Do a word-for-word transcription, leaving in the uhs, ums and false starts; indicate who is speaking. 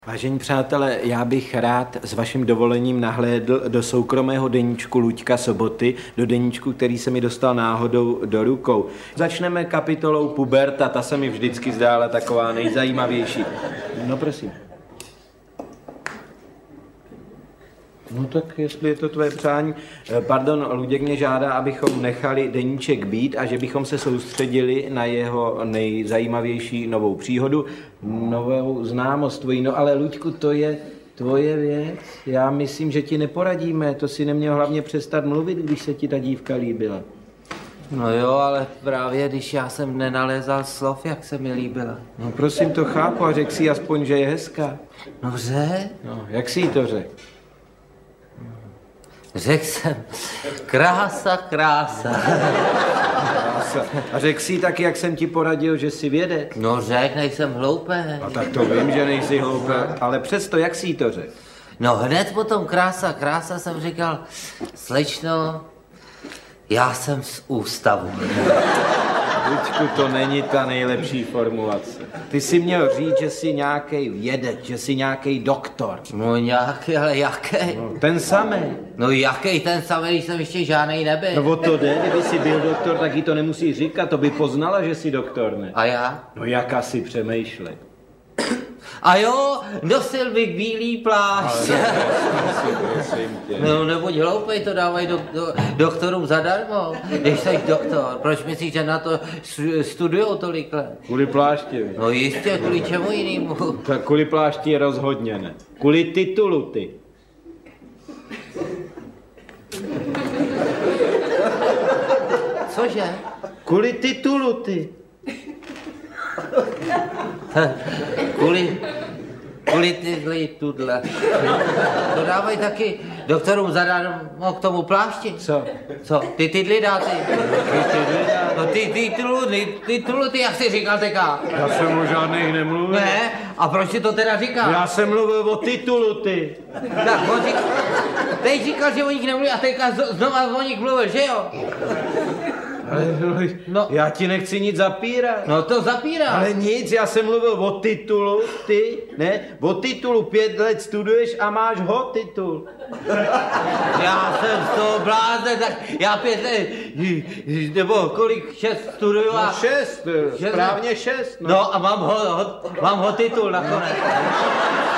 Speaker 1: Vážení přátelé, já bych rád s vaším dovolením nahlédl do soukromého deníčku Luďka Soboty, do deníčku, který se mi dostal náhodou do rukou. Začneme kapitolou puberta, ta se mi vždycky zdála taková nejzajímavější. No prosím. No tak, jestli je to tvoje přání. Pardon, Luděk mě žádá, abychom nechali deníček být a že bychom se soustředili na jeho nejzajímavější novou příhodu, novou známost tvojí. No ale Luďku, to je tvoje věc. Já myslím, že ti neporadíme. To si neměl hlavně přestat mluvit, když se ti ta dívka líbila.
Speaker 2: No jo, ale právě když já jsem nenalézal slov, jak se mi líbila.
Speaker 1: No prosím, to chápu a řekl si aspoň, že je hezká.
Speaker 2: No řek?
Speaker 1: No, jak jsi jí to řekl?
Speaker 2: Řekl jsem, krása, krása.
Speaker 1: Krása. A řekl jsi taky, jak jsem ti poradil, že jsi vědec?
Speaker 2: No řek, nejsem hloupý.
Speaker 1: No tak to vím, že nejsi hloupý, ale přesto, jak jsi jí to řekl?
Speaker 2: No hned potom krása, krása jsem říkal, slečno, já jsem z ústavu.
Speaker 1: Luďku, to není ta nejlepší formulace. Ty jsi měl říct, že jsi nějaký vědec, že jsi nějaký doktor.
Speaker 2: No nějaký, ale jaký?
Speaker 1: No, ten samý.
Speaker 2: No jaký ten samý, když jsem ještě žádnej nebyl.
Speaker 1: No o to jde, kdyby jsi byl doktor, tak jí to nemusí říkat, to by poznala, že jsi doktor, ne?
Speaker 2: A já?
Speaker 1: No jak asi přemýšlej.
Speaker 2: A jo, nosil bych bílý plášť. No neboť hloupej, to dávají do, do, doktorům zadarmo, když jsi doktor. Proč myslíš, že na to studujou tolik let?
Speaker 1: Kvůli plášti.
Speaker 2: No jistě, kvůli čemu jinému?
Speaker 1: Tak kvůli plášti rozhodně ne. Kvůli titulu ty.
Speaker 2: Cože?
Speaker 1: Kvůli titulu ty.
Speaker 2: Kvůli, kvůli tyhle tudle. To dávají taky doktorům zadarmo k tomu plášti.
Speaker 1: Co?
Speaker 2: Co? Ty tydly dá ty. No ty titulu, ty titulu, ty jak jsi říkal teka?
Speaker 1: Já jsem o žádných nemluvil.
Speaker 2: Ne? A proč si to teda říkal?
Speaker 1: Já jsem mluvil o titulu ty.
Speaker 2: Tak, on říkal, teď říkal, že o nich nemluví a teďka znova o nich mluvil, že jo?
Speaker 1: Ale no, já ti nechci nic zapírat.
Speaker 2: No to zapírá.
Speaker 1: Ale nic, já jsem mluvil o titulu, ty, ne? O titulu, pět let studuješ a máš ho titul.
Speaker 2: Já jsem z toho blázen, tak já pět let, nebo kolik, šest studuju a...
Speaker 1: No šest, správně šest. No,
Speaker 2: no a mám ho, ho, mám ho titul nakonec.